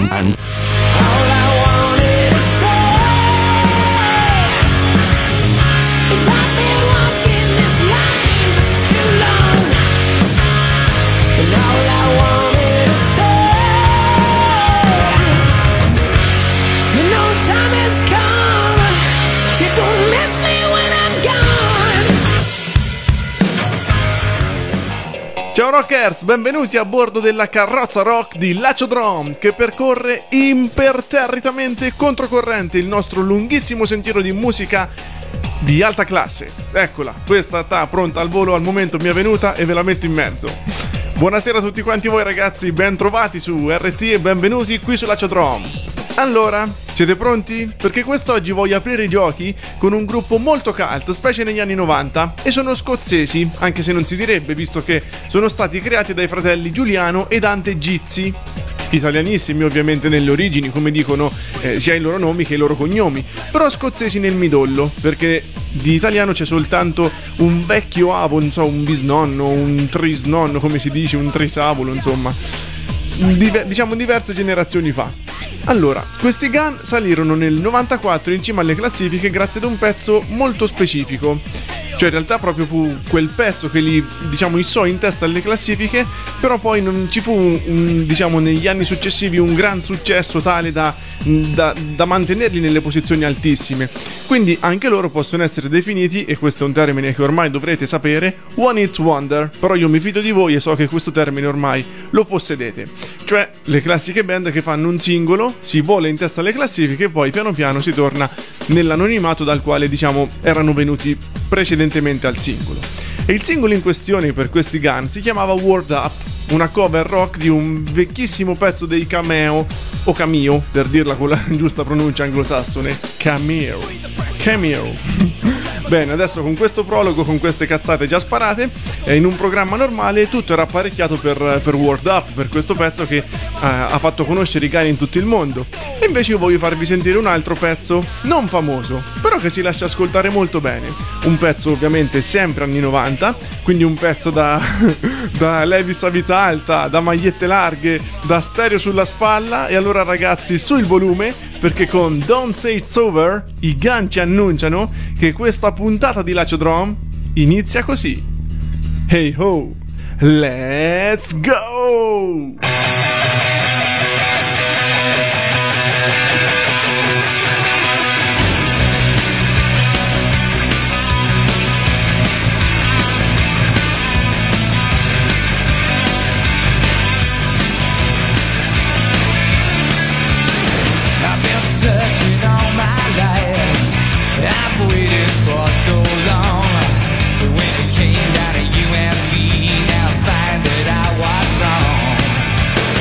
And Ciao rockers, benvenuti a bordo della carrozza rock di Laciodrome, che percorre imperterritamente controcorrente il nostro lunghissimo sentiero di musica di alta classe. Eccola, questa sta pronta al volo, al momento mi è venuta e ve la metto in mezzo. Buonasera a tutti quanti voi ragazzi, ben trovati su RT e benvenuti qui su Laciodrome. Allora, siete pronti? Perché quest'oggi voglio aprire i giochi con un gruppo molto cult, specie negli anni 90, e sono scozzesi, anche se non si direbbe, visto che sono stati creati dai fratelli Giuliano e Dante Gizzi, italianissimi ovviamente nelle origini, come dicono sia i loro nomi che i loro cognomi, però scozzesi nel midollo, perché di italiano c'è soltanto un vecchio avo, non so, un bisnonno, un trisnonno, come si dice, un trisavolo, insomma, diciamo diverse generazioni fa. Allora, questi Gun salirono nel 94 in cima alle classifiche grazie ad un pezzo molto specifico. Cioè in realtà proprio fu quel pezzo che li, diciamo, issò in testa alle classifiche, però poi non ci fu, diciamo, negli anni successivi un gran successo tale da mantenerli nelle posizioni altissime. Quindi anche loro possono essere definiti, e questo è un termine che ormai dovrete sapere, One Hit Wonder, però io mi fido di voi e so che questo termine ormai lo possedete. Cioè le classiche band che fanno un singolo, si vola in testa alle classifiche e poi piano piano si torna nell'anonimato dal quale, diciamo, erano venuti precedentemente al singolo. E il singolo in questione per questi Gun si chiamava Word Up, una cover rock di un vecchissimo pezzo dei Cameo, o Cameo per dirla con la giusta pronuncia anglosassone, Cameo. Bene, adesso con questo prologo, con queste cazzate già sparate, in un programma normale tutto era apparecchiato per Word Up, per questo pezzo che ha fatto conoscere i cani in tutto il mondo. E invece io voglio farvi sentire un altro pezzo, non famoso, però che si lascia ascoltare molto bene. Un pezzo ovviamente sempre anni 90, quindi un pezzo da Levi's a vita alta, da magliette larghe, da stereo sulla spalla. E allora ragazzi, su il volume, perché con Don't Say It's Over i Gun ci annunciano che questa puntata di Laciodrome inizia così. Hey ho, let's go! I've waited for so long, but when it came down to you and me, now I find that I was wrong.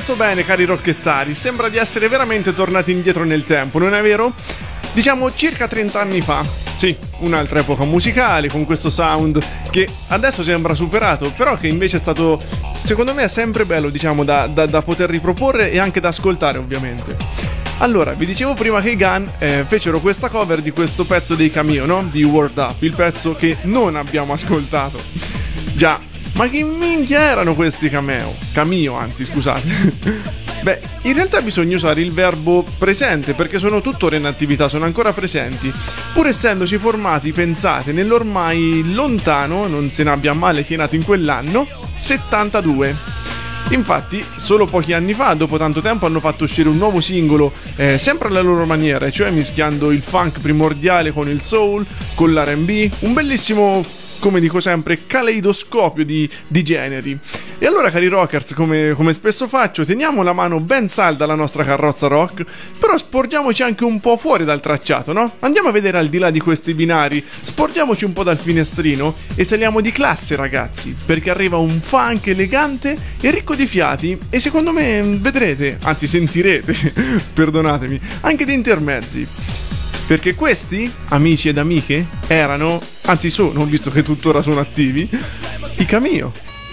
molto bene, cari rocchettari. Sembra di essere veramente tornati indietro nel tempo, non è vero? Diciamo circa 30 anni fa. Sì, un'altra epoca musicale con questo sound che adesso sembra superato, però che invece è stato, secondo me, è sempre bello, diciamo, da poter riproporre e anche da ascoltare, ovviamente. Allora, vi dicevo prima che i Gun fecero questa cover di questo pezzo dei Cameo, no? Di Word Up, il pezzo che non abbiamo ascoltato. Già, ma che minchia erano questi Cameo, anzi, scusate. Beh, in realtà bisogna usare il verbo presente perché sono tuttora in attività, sono ancora presenti, pur essendosi formati, pensate, nell'ormai lontano, non se ne abbia male chi è nato in quell'anno, 72. Infatti, solo pochi anni fa, dopo tanto tempo, hanno fatto uscire un nuovo singolo, sempre alla loro maniera, cioè mischiando il funk primordiale con il soul, con l'R&B, un bellissimo, come dico sempre, caleidoscopio di generi. E allora, cari rockers, come spesso faccio, teniamo la mano ben salda alla nostra carrozza rock, però sporgiamoci anche un po' fuori dal tracciato, no? Andiamo a vedere al di là di questi binari, sporgiamoci un po' dal finestrino e saliamo di classe, ragazzi, perché arriva un funk elegante e ricco di fiati e secondo me vedrete, anzi sentirete, perdonatemi, anche di intermezzi. Perché questi, amici ed amiche, erano, anzi sono, visto che tuttora sono attivi, i Cameo.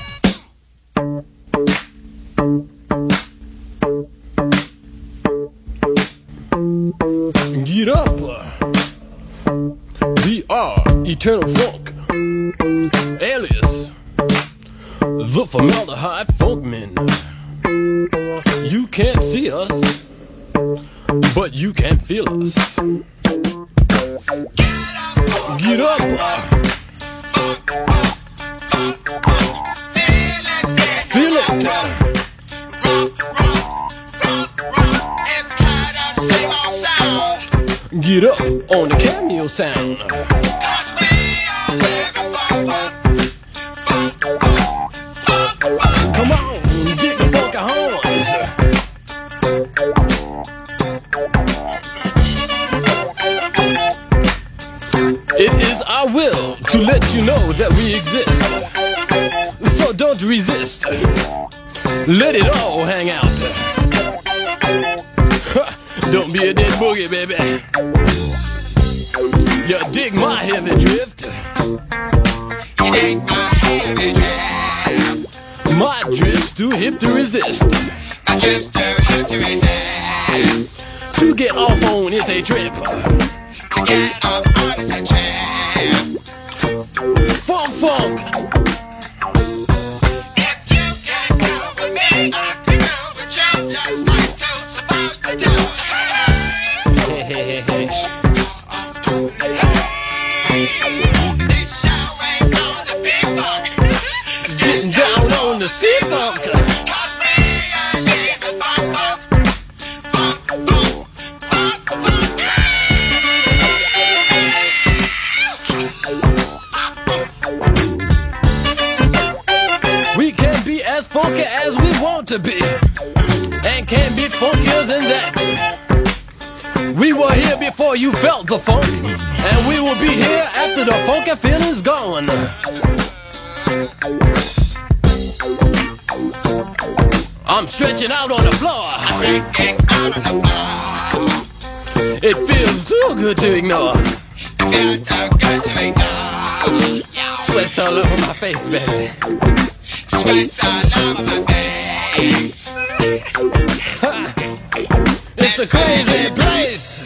Get up! We are Eternal Funk, alias the Formaldehyde Funkmen. You can't see us, but you can feel us. Get up! Feel it! Get up on the Cameo sound. Come on, get the funky horns. It is our will to let you know that we exist. So don't resist. Let it all hang out. Don't be a dead boogie, baby. You dig my heavy drift. You dig my heavy drift. My drift's too hip to resist. My drift's too hip to resist. To get off on is a trip. To get off on is a trip. Funk, funk. If you can't go with me, I can go with you, just like two supposed to do. This show ain't gonna be fun. It's getting down on the C-Funk. Cause me, I need the funk, funk, funk, funk, funk, funk. We can be as funky as we want to be, and can be funkier than that. We were here before you felt the funk, and we will be here after the funky feeling's gone. I'm stretching out on the floor. It feels too good to ignore. Sweat's all over my face, baby. Sweat's all over my face. It's a crazy place.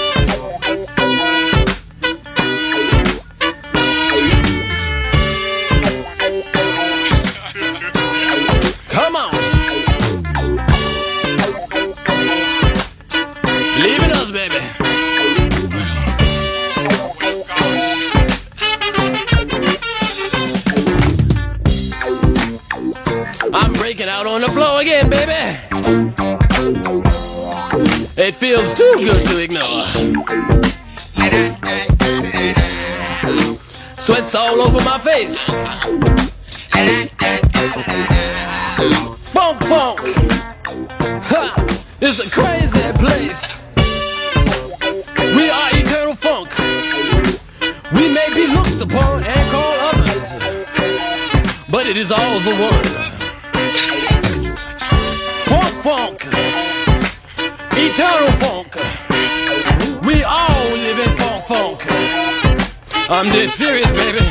Come on. Leaving us, baby. I'm breaking out on the floor again, baby. It feels too good to ignore. Sweat's all over my face. Funk, funk. Ha! It's a crazy place. We are Eternal Funk. We may be looked upon and called others, but it is all the one. Funk, funk, eternal funk. We all live in funk. I'm dead serious, baby.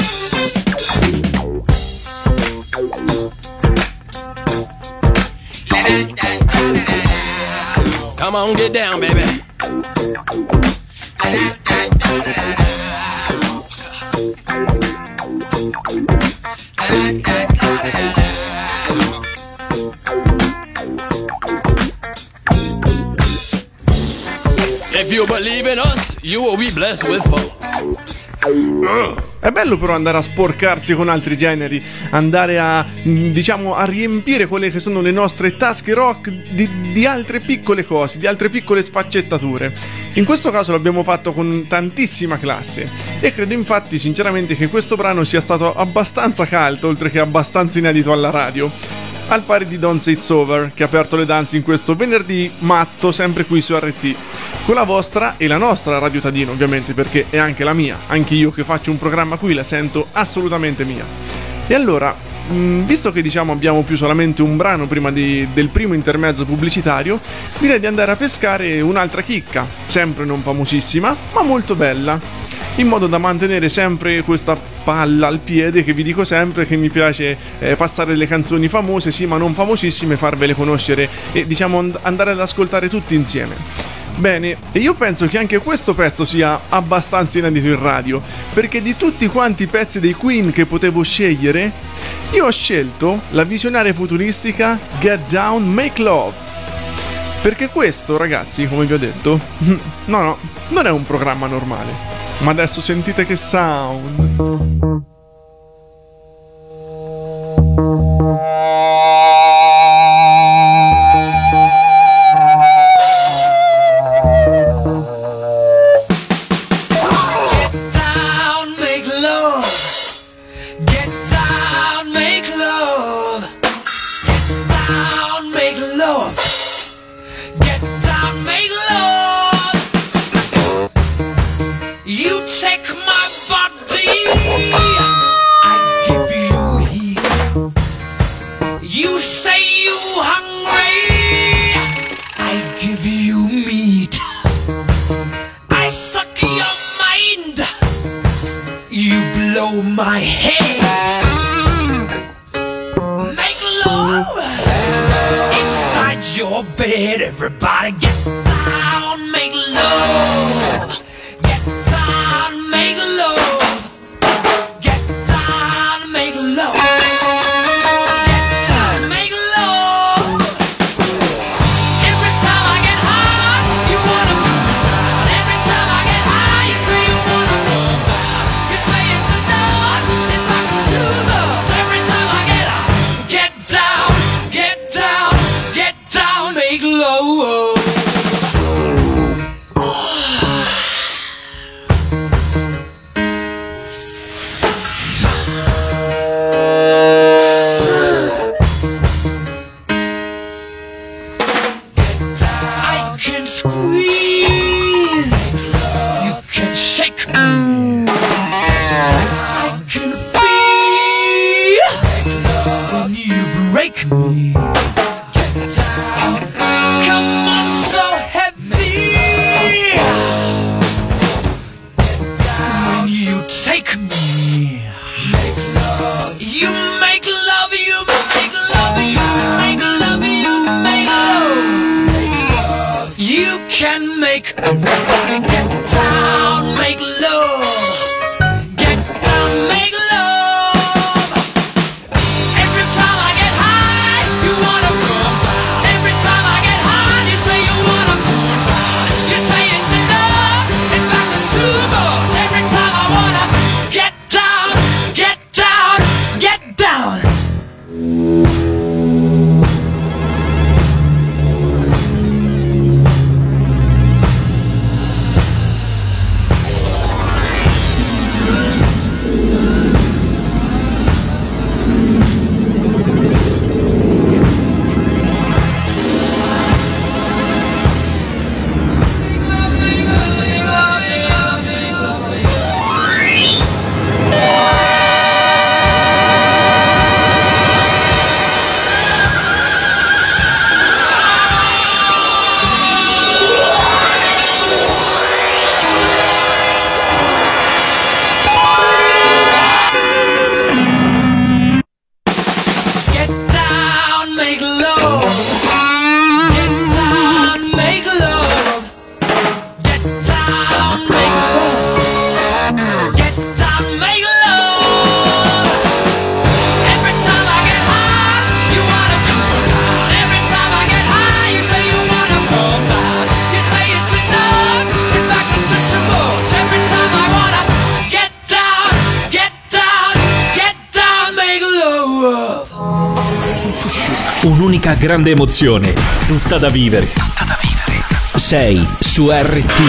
Come on, get down, baby. If you believe in us, you will be blessed with fun. È bello però andare a sporcarsi con altri generi, andare a, diciamo, a riempire quelle che sono le nostre tasche rock di altre piccole cose, di altre piccole sfaccettature. In questo caso l'abbiamo fatto con tantissima classe e credo infatti sinceramente che questo brano sia stato abbastanza caldo, oltre che abbastanza inedito alla radio. Al pari di Don't Say It's Over, che ha aperto le danze in questo venerdì matto, sempre qui su RT, con la vostra e la nostra Radio Tadino, ovviamente, perché è anche la mia. Anche io che faccio un programma qui la sento assolutamente mia. E allora, visto che diciamo abbiamo più solamente un brano prima del primo intermezzo pubblicitario, direi di andare a pescare un'altra chicca, sempre non famosissima, ma molto bella, in modo da mantenere sempre questa palla al piede, che vi dico sempre che mi piace passare le canzoni famose, sì, ma non famosissime, farvele conoscere e diciamo andare ad ascoltare tutti insieme. Bene, e io penso che anche questo pezzo sia abbastanza inedito in radio, perché di tutti quanti i pezzi dei Queen che potevo scegliere, io ho scelto la visionaria futuristica Get Down, Make Love. Perché questo, ragazzi, come vi ho detto, no, non è un programma normale. Ma adesso sentite che sound. My head. Make love inside your bed. Everybody get down, make love. Get down, make love. Get down, make love. Get down, make love. Every time I get high, you wanna come down. Every time I get high, you say you wanna come down. You say it's enough. Too much. Every time I get down, make love. I can squeeze, you can shake me. I can feel when you break me. Get down, come on, so heavy. Get down, when you take me. Make love, you make love, you make love, you make love, you make love. You can make everybody get down, make love. Get down, make love. Every time I get high, you wanna come down. Every time I get high, you say you wanna come down. You say it's enough, in fact it's too much. Every time I wanna get down, get down, get down. grande emozione, tutta da vivere. Tutta da vivere. Sei su RT.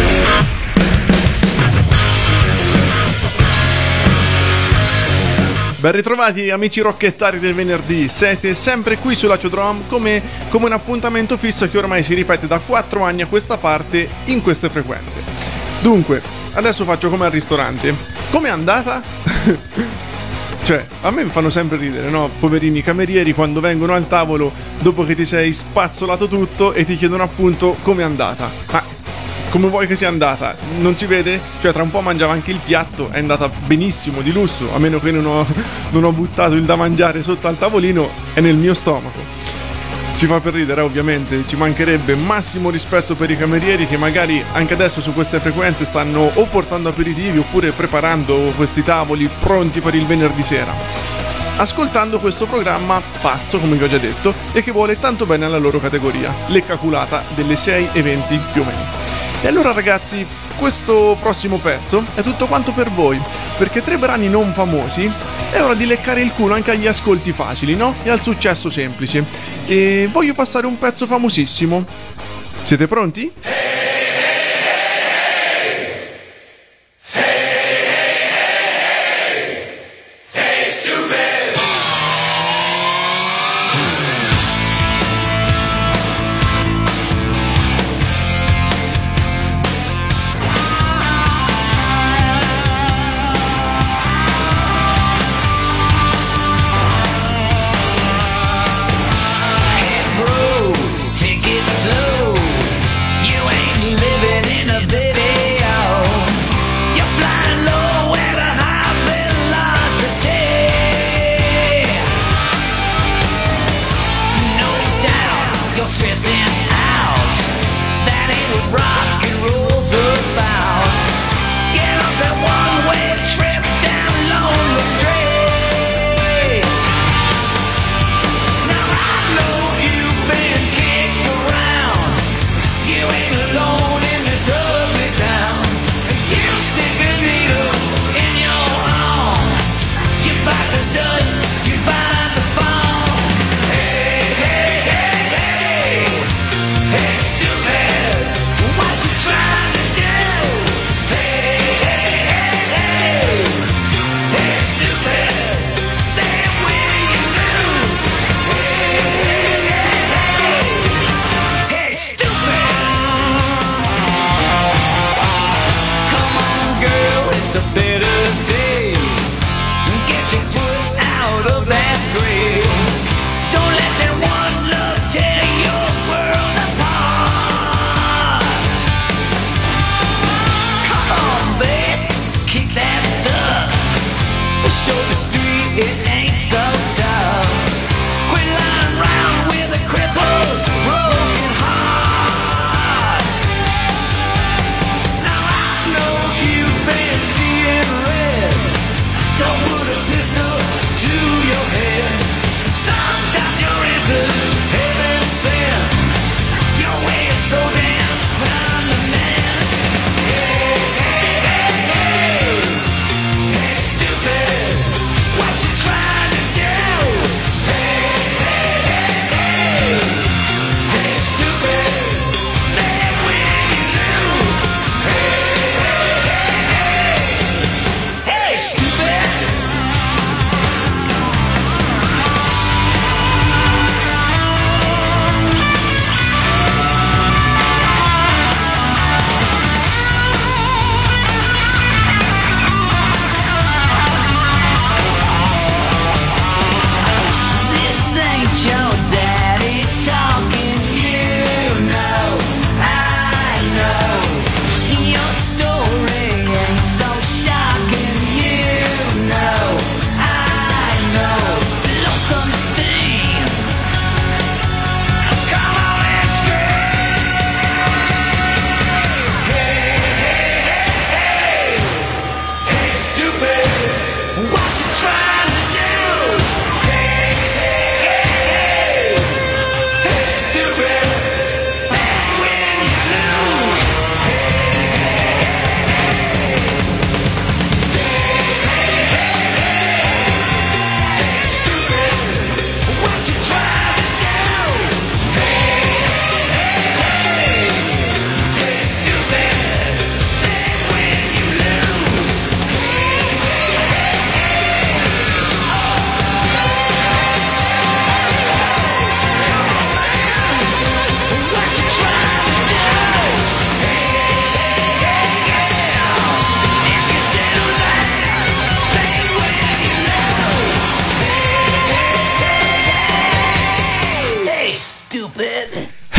Ben ritrovati amici rocchettari del venerdì, siete sempre qui su Laciodrome come un appuntamento fisso che ormai si ripete da 4 anni a questa parte in queste frequenze. Dunque, adesso faccio come al ristorante. Com'è andata? Cioè, a me mi fanno sempre ridere, no? Poverini camerieri quando vengono al tavolo dopo che ti sei spazzolato tutto e ti chiedono appunto com'è andata. Ma come vuoi che sia andata? Non si vede? Cioè tra un po' mangiava anche il piatto, è andata benissimo, di lusso, a meno che non ho buttato il da mangiare sotto al tavolino e nel mio stomaco. Si fa per ridere, ovviamente, ci mancherebbe. Massimo rispetto per i camerieri che magari anche adesso su queste frequenze stanno o portando aperitivi oppure preparando questi tavoli pronti per il venerdì sera, ascoltando questo programma pazzo, come vi ho già detto, e che vuole tanto bene alla loro categoria, l'eccaculata delle 6:20 più o meno. E allora ragazzi, questo prossimo pezzo è tutto quanto per voi, perché 3 brani non famosi è ora di leccare il culo anche agli ascolti facili, no? E al successo semplice. E voglio passare un pezzo famosissimo. Siete pronti? Take it slow. You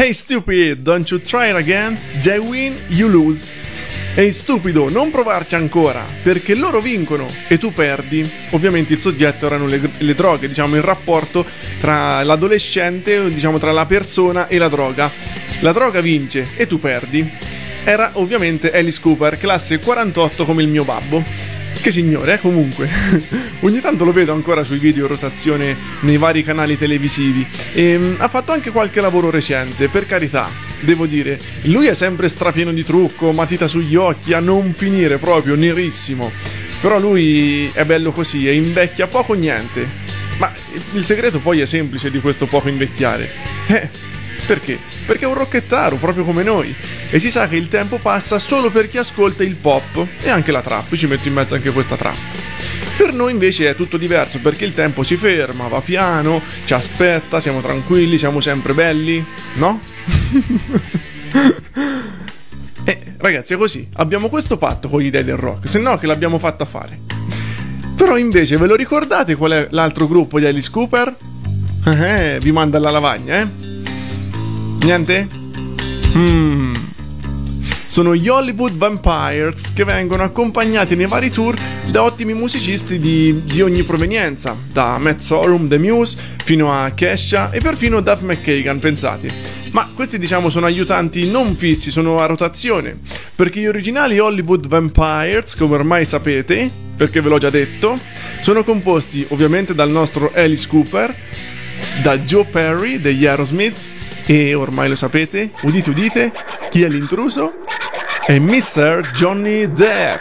Hey stupid, don't you try it again? They win, you lose. Ehi stupido, non provarci ancora, perché loro vincono e tu perdi. Ovviamente il soggetto erano le droghe, diciamo il rapporto tra l'adolescente, diciamo tra la persona e la droga. La droga vince e tu perdi. Era ovviamente Alice Cooper, classe 48 come il mio babbo. Che signore, comunque. Ogni tanto lo vedo ancora sui video in rotazione nei vari canali televisivi. E ha fatto anche qualche lavoro recente, per carità. Devo dire, lui è sempre strapieno di trucco, matita sugli occhi, a non finire proprio, nerissimo. Però lui è bello così e invecchia poco niente. Ma il segreto poi è semplice di questo poco invecchiare. Perché? Perché è un rockettaro, proprio come noi. E si sa che il tempo passa solo per chi ascolta il pop e anche la trap, ci metto in mezzo anche questa trap. Per noi invece è tutto diverso, perché il tempo si ferma, va piano, ci aspetta, siamo tranquilli, siamo sempre belli, no? Ragazzi, è così, abbiamo questo patto con gli dei del rock, se no che l'abbiamo fatta fare. Però invece ve lo ricordate qual è l'altro gruppo di Alice Cooper? Vi manda alla lavagna, Niente? Sono gli Hollywood Vampires, che vengono accompagnati nei vari tour da ottimi musicisti di ogni provenienza, da Matt Sorum, The Muse, fino a Kesha e perfino Duff McKagan, pensate. Ma questi diciamo sono aiutanti non fissi, sono a rotazione, perché gli originali Hollywood Vampires, come ormai sapete, perché ve l'ho già detto, sono composti ovviamente dal nostro Alice Cooper, da Joe Perry degli Aerosmith, e ormai lo sapete, udite udite, chi è l'intruso? È Mr. Johnny Depp.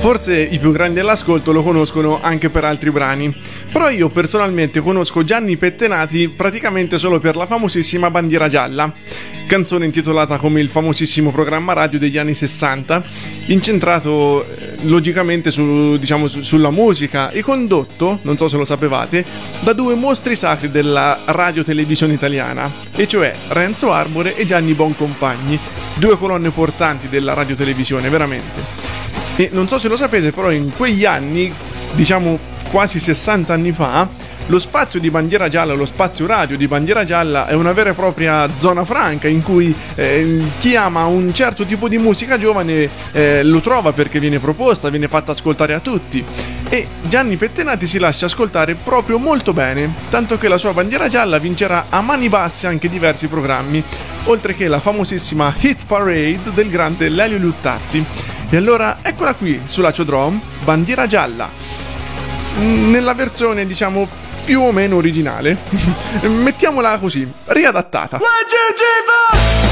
Forse i più grandi all'ascolto lo conoscono anche per altri brani, però io personalmente conosco Gianni Pettenati praticamente solo per la famosissima Bandiera Gialla, canzone intitolata come il famosissimo programma radio degli anni 60, incentrato logicamente sulla musica e condotto, non so se lo sapevate, da due mostri sacri della radio-televisione italiana, e cioè Renzo Arbore e Gianni Boncompagni, due colonne portanti della radio-televisione, veramente. E non so se lo sapete, però in quegli anni, diciamo quasi 60 anni fa, lo spazio di Bandiera Gialla, lo spazio radio di Bandiera Gialla è una vera e propria zona franca in cui chi ama un certo tipo di musica giovane lo trova, perché viene proposta, viene fatta ascoltare a tutti. E Gianni Pettenati si lascia ascoltare proprio molto bene, tanto che la sua Bandiera Gialla vincerà a mani basse anche diversi programmi, oltre che la famosissima Hit Parade del grande Lelio Luttazzi. E allora eccola qui su Laciodrome, Bandiera Gialla, nella versione diciamo più o meno originale, mettiamola così, riadattata. 1, 2, 3, 4.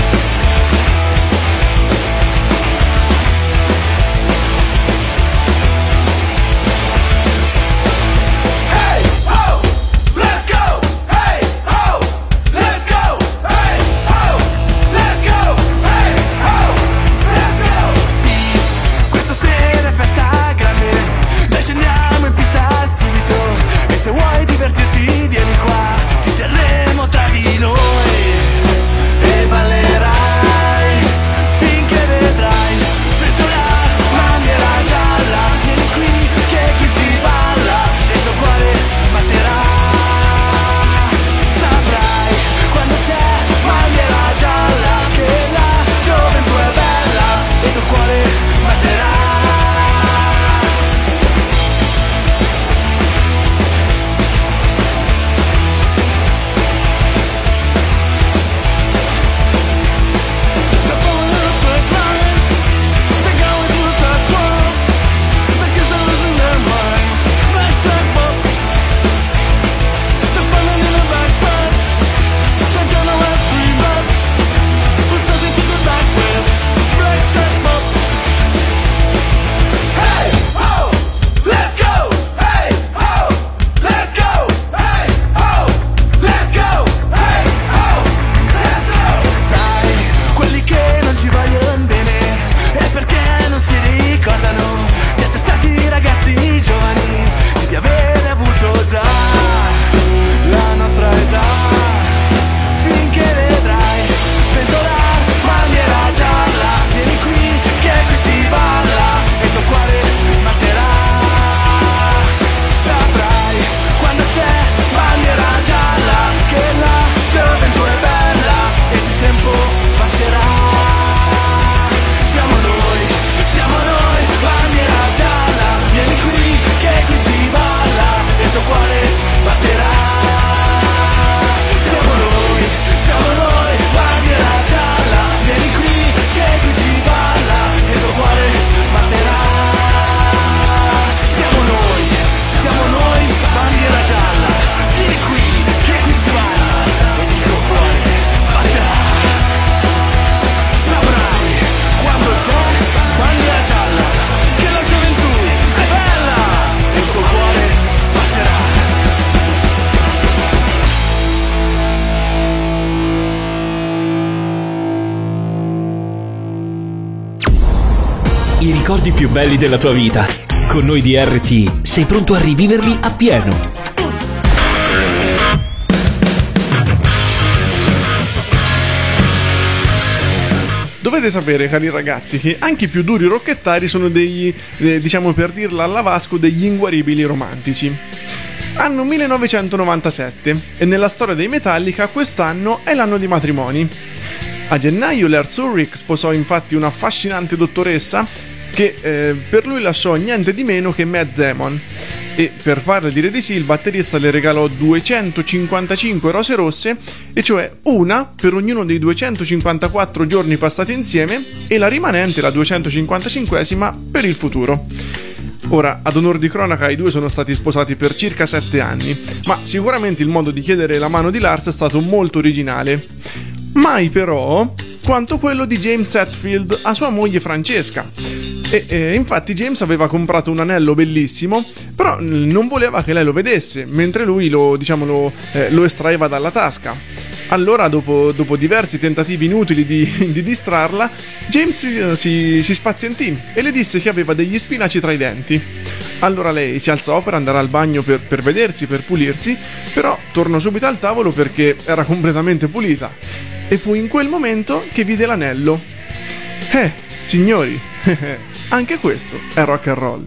Divertirti, vieni qua, ti terremo tra di noi e ballerai finché vedrai sventolare bandiera gialla. Vieni qui, che qui si balla e il tuo cuore batterà. Saprai quando c'è bandiera gialla che la gioventù è bella e il tuo cuore batterà. I ricordi più belli della tua vita. Con noi di RT sei pronto a riviverli appieno. Dovete sapere, cari ragazzi, che anche i più duri rocchettari sono degli, diciamo per dirla alla Vasco, degli inguaribili romantici. Anno 1997 e nella storia dei Metallica quest'anno è l'anno di matrimoni. A gennaio Lars Ulrich sposò infatti una affascinante dottoressa che per lui lasciò niente di meno che Matt Damon, e per farle dire di sì il batterista le regalò 255 rose rosse, e cioè una per ognuno dei 254 giorni passati insieme, e la rimanente, la 255esima, per il futuro. Ora, ad onor di cronaca, i due sono stati sposati per circa 7 anni, ma sicuramente il modo di chiedere la mano di Lars è stato molto originale. Mai però quanto quello di James Hetfield a sua moglie Francesca. E infatti James aveva comprato un anello bellissimo, però non voleva che lei lo vedesse, mentre lui lo estraeva dalla tasca. Allora, dopo diversi tentativi inutili di distrarla, James si spazientì e le disse che aveva degli spinaci tra i denti. Allora lei si alzò per andare al bagno per vedersi, per pulirsi, però tornò subito al tavolo perché era completamente pulita. E fu in quel momento che vide l'anello. Signori, anche questo è rock and roll.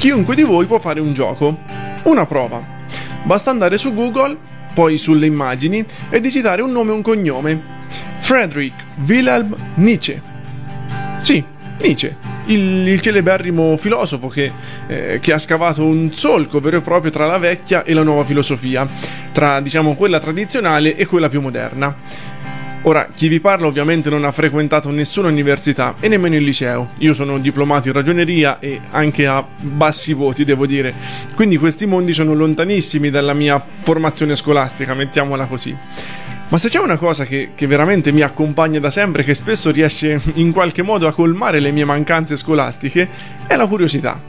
chiunque di voi può fare un gioco, una prova. Basta andare su Google, poi sulle immagini e digitare un nome e un cognome. Friedrich Wilhelm Nietzsche. Sì, Nietzsche, il celeberrimo filosofo che ha scavato un solco vero e proprio tra la vecchia e la nuova filosofia, tra, diciamo, quella tradizionale e quella più moderna. Ora, chi vi parla ovviamente non ha frequentato nessuna università e nemmeno il liceo. Io sono diplomato in ragioneria e anche a bassi voti, devo dire. Quindi questi mondi sono lontanissimi dalla mia formazione scolastica, mettiamola così. Ma se c'è una cosa che veramente mi accompagna da sempre, che spesso riesce in qualche modo a colmare le mie mancanze scolastiche, è la curiosità.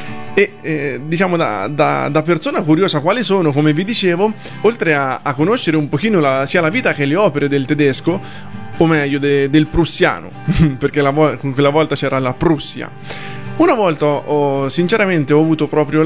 E diciamo da persona curiosa quale sono, come vi dicevo, oltre a conoscere un pochino sia la vita che le opere del tedesco, o meglio del prussiano, perché con quella volta c'era la Prussia. Una volta sinceramente ho avuto proprio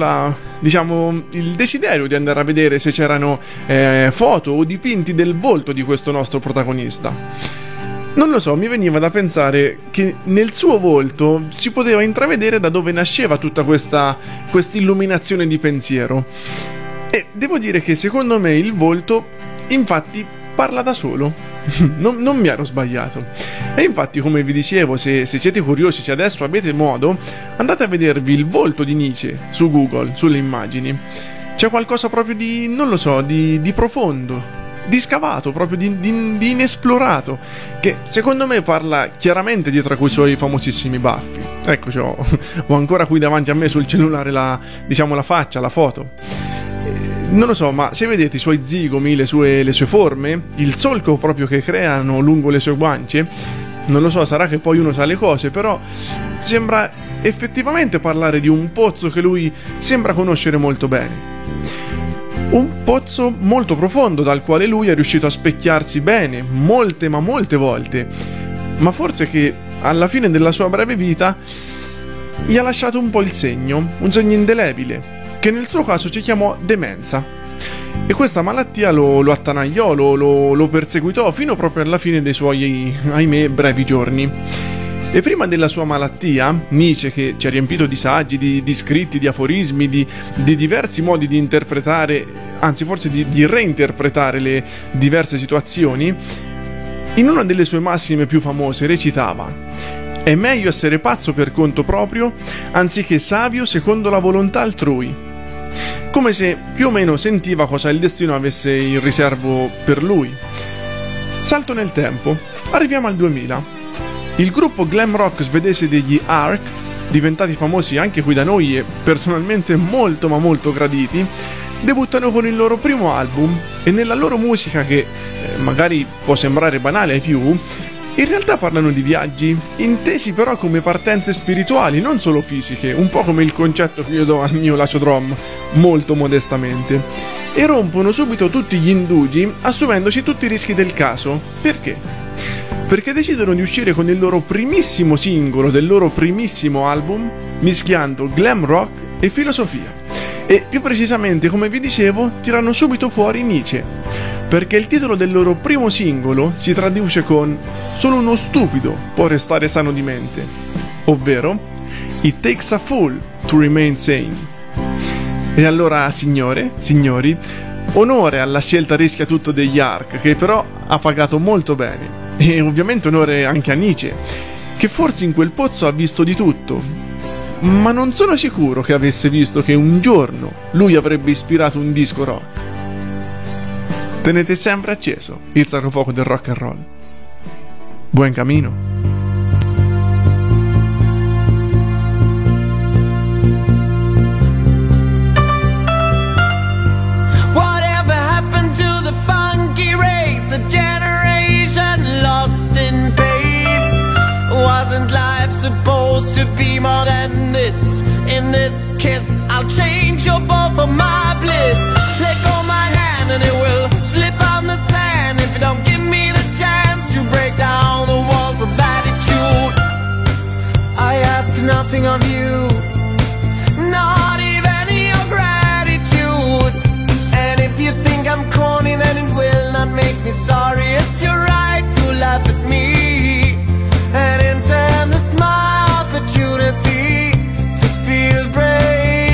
il desiderio di andare a vedere se c'erano foto o dipinti del volto di questo nostro protagonista. Non lo so, mi veniva da pensare che nel suo volto si poteva intravedere da dove nasceva tutta questa illuminazione di pensiero. E devo dire che secondo me il volto, infatti, parla da solo. Non mi ero sbagliato. E infatti, come vi dicevo, se siete curiosi, se adesso avete modo, andate a vedervi il volto di Nietzsche su Google, sulle immagini. C'è qualcosa proprio di, non lo so, di profondo, di scavato, proprio di inesplorato, che secondo me parla chiaramente dietro a quei suoi famosissimi baffi. Eccoci, ho ancora qui davanti a me sul cellulare la faccia, la foto. Non lo so, ma se vedete i suoi zigomi, le sue forme, il solco proprio che creano lungo le sue guance, non lo so, sarà che poi uno sa le cose, però sembra effettivamente parlare di un pozzo che lui sembra conoscere molto bene. Un pozzo molto profondo dal quale lui è riuscito a specchiarsi bene, molte volte, ma forse che alla fine della sua breve vita gli ha lasciato un po' il segno, un segno indelebile, che nel suo caso ci chiamò demenza. E questa malattia lo attanagliò, lo perseguitò fino proprio alla fine dei suoi, ahimè, brevi giorni. E prima della sua malattia, Nietzsche, che ci ha riempito di saggi, di scritti, di aforismi, di diversi modi di interpretare, anzi forse di reinterpretare le diverse situazioni, in una delle sue massime più famose recitava: «È meglio essere pazzo per conto proprio, anziché savio secondo la volontà altrui». Come se più o meno sentiva cosa il destino avesse in riservo per lui. Salto nel tempo, arriviamo al 2000. Il gruppo glam rock svedese degli Ark, diventati famosi anche qui da noi e personalmente molto ma molto graditi, debuttano con il loro primo album e nella loro musica, che magari può sembrare banale ai più, in realtà parlano di viaggi, intesi però come partenze spirituali, non solo fisiche, un po' come il concetto che io do al mio Lacio Drum, molto modestamente, e rompono subito tutti gli indugi assumendosi tutti i rischi del caso. Perché? Perché decidono di uscire con il loro primissimo singolo del loro primissimo album, mischiando glam rock e filosofia. E più precisamente, come vi dicevo, tirano subito fuori Nietzsche, perché il titolo del loro primo singolo si traduce con «Solo uno stupido può restare sano di mente», ovvero «It takes a fool to remain sane». E allora, signori, onore alla scelta rischia tutto degli Ark, che però ha pagato molto bene. E ovviamente onore anche a Nietzsche, che forse in quel pozzo ha visto di tutto, ma non sono sicuro che avesse visto che un giorno lui avrebbe ispirato un disco rock. Tenete sempre acceso il sacro fuoco del rock and roll. Buon cammino. Wasn't life supposed to be more than this? In this kiss, I'll change your bow for my bliss. Let go my hand and it will slip on the sand if you don't give me the chance to break down the walls of attitude. I ask nothing of you, not even your gratitude. And if you think I'm corny, then it will not make me sorry. It's your right to laugh at me, and in turn it's my opportunity to feel brave.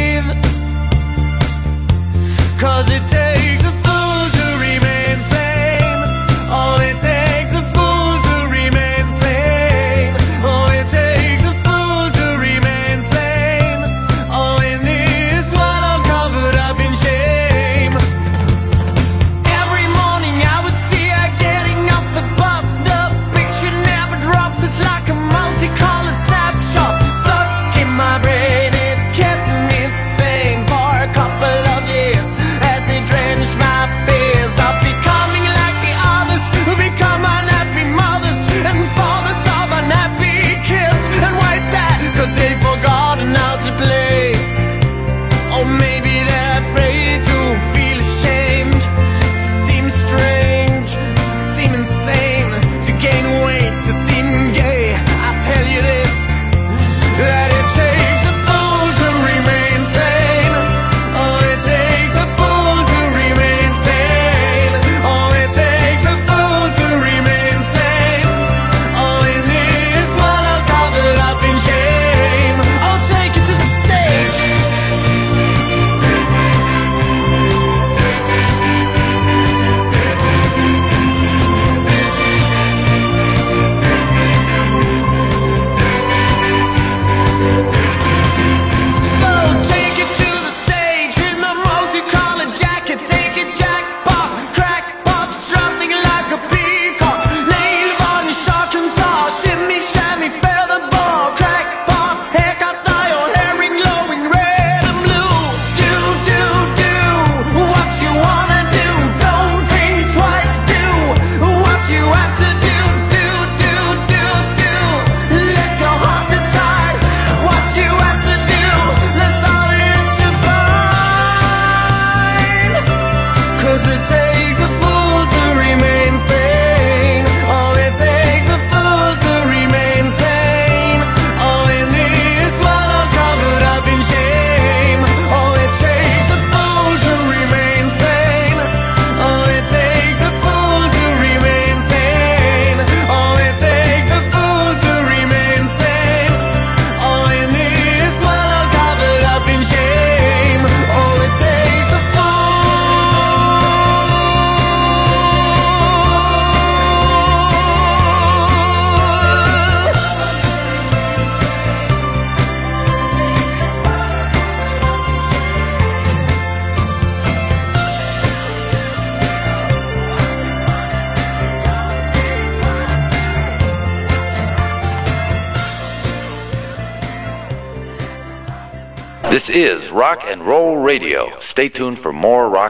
This is Rock and Roll Radio. Stay tuned for more rock